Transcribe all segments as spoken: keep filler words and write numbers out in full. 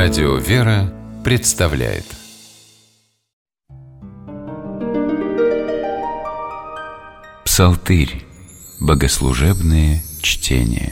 Радио «Вера» представляет Псалтырь. Богослужебные чтения.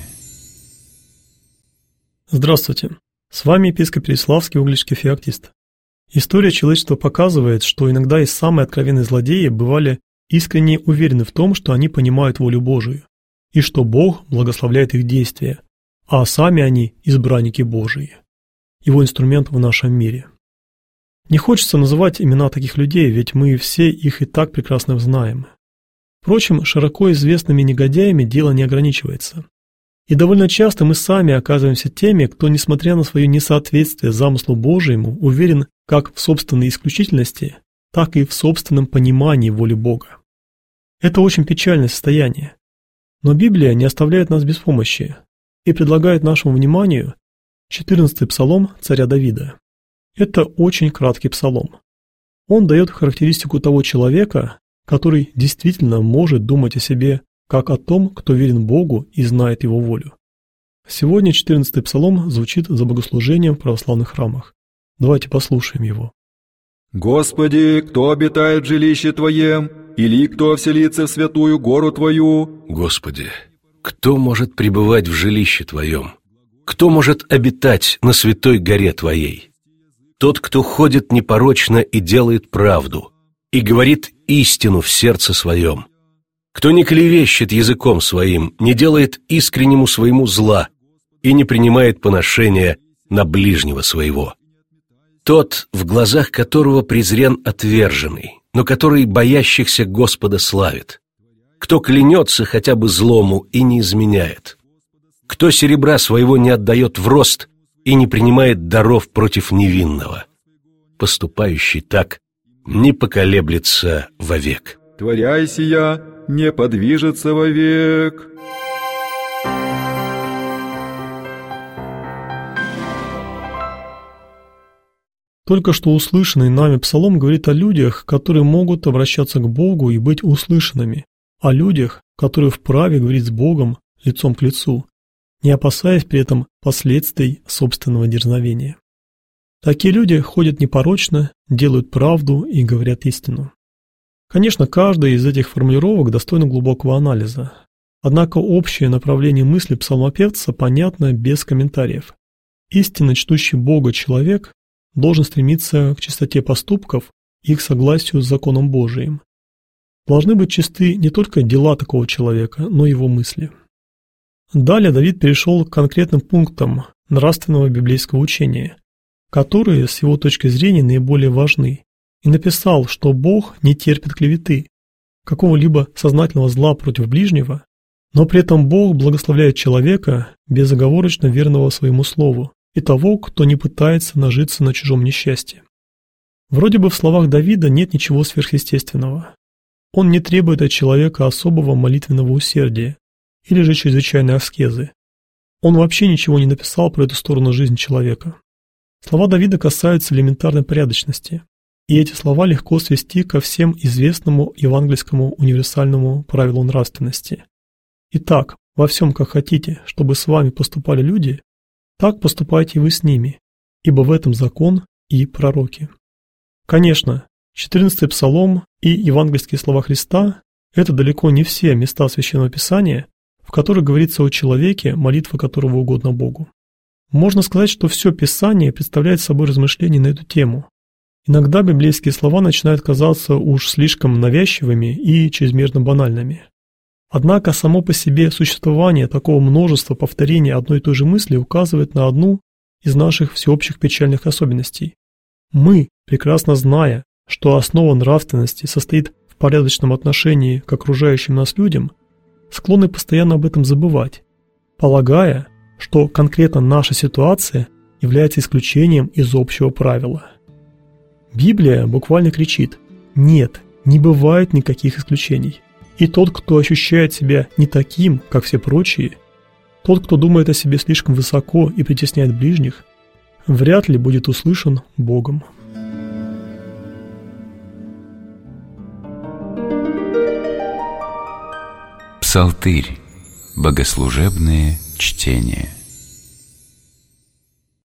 Здравствуйте! С вами епископ Переславский угличский феоктист. История человечества показывает, что иногда и самые откровенные злодеи бывали искренне уверены в том, что они понимают волю Божию, и что Бог благословляет их действия, а сами они – избранники Божии, Его инструмент в нашем мире. Не хочется называть имена таких людей, ведь мы все их и так прекрасно знаем. Впрочем, широко известными негодяями дело не ограничивается. И довольно часто мы сами оказываемся теми, кто, несмотря на свое несоответствие замыслу Божьему, уверен как в собственной исключительности, так и в собственном понимании воли Бога. Это очень печальное состояние. Но Библия не оставляет нас без помощи и предлагает нашему вниманию четырнадцатый псалом царя Давида. Это очень краткий псалом. Он дает характеристику того человека, который действительно может думать о себе как о том, кто верен Богу и знает Его волю. Сегодня четырнадцатый псалом звучит за богослужением в православных храмах. Давайте послушаем его. «Господи, кто обитает в жилище Твоем, или кто вселится в святую гору Твою?» Господи, кто может пребывать в жилище Твоем? Кто может обитать на святой горе Твоей? Тот, кто ходит непорочно и делает правду, и говорит истину в сердце своем. Кто не клевещет языком своим, не делает искреннему своему зла и не принимает поношения на ближнего своего. Тот, в глазах которого презрен отверженный, но который боящихся Господа славит. Кто клянется хотя бы злому и не изменяет. Кто серебра своего не отдает в рост и не принимает даров против невинного. Поступающий так не поколеблется вовек. Творяй сия, не подвижется вовек. Только что услышанный нами псалом говорит о людях, которые могут обращаться к Богу и быть услышанными, о людях, которые вправе говорить с Богом лицом к лицу, не опасаясь при этом последствий собственного дерзновения. Такие люди ходят непорочно, делают правду и говорят истину. Конечно, каждая из этих формулировок достойна глубокого анализа. Однако общее направление мысли псалмопевца понятно без комментариев. Истинно чтущий Бога человек должен стремиться к чистоте поступков и к согласию с законом Божиим. Должны быть чисты не только дела такого человека, но и его мысли. Далее Давид перешел к конкретным пунктам нравственного библейского учения, которые, с его точки зрения, наиболее важны, и написал, что Бог не терпит клеветы, какого-либо сознательного зла против ближнего, но при этом Бог благословляет человека, безоговорочно верного своему слову, и того, кто не пытается нажиться на чужом несчастье. Вроде бы в словах Давида нет ничего сверхъестественного. Он не требует от человека особого молитвенного усердия или же чрезвычайной аскезы. Он вообще ничего не написал про эту сторону жизни человека. Слова Давида касаются элементарной порядочности, и эти слова легко свести ко всем известному евангельскому универсальному правилу нравственности. Итак, во всем, как хотите, чтобы с вами поступали люди, так поступайте и вы с ними, ибо в этом закон и пророки. Конечно, четырнадцатый псалом и евангельские слова Христа – это далеко не все места Священного Писания, в которых говорится о человеке, молитва которого угодно Богу. Можно сказать, что все Писание представляет собой размышления на эту тему. Иногда библейские слова начинают казаться уж слишком навязчивыми и чрезмерно банальными. Однако само по себе существование такого множества повторений одной и той же мысли указывает на одну из наших всеобщих печальных особенностей. Мы, прекрасно зная, что основа нравственности состоит в порядочном отношении к окружающим нас людям, склонны постоянно об этом забывать, полагая, что конкретно наша ситуация является исключением из общего правила. Библия буквально кричит: нет, не бывает никаких исключений. И тот, кто ощущает себя не таким, как все прочие, тот, кто думает о себе слишком высоко и притесняет ближних, вряд ли будет услышан Богом. Псалтырь. Богослужебные чтения.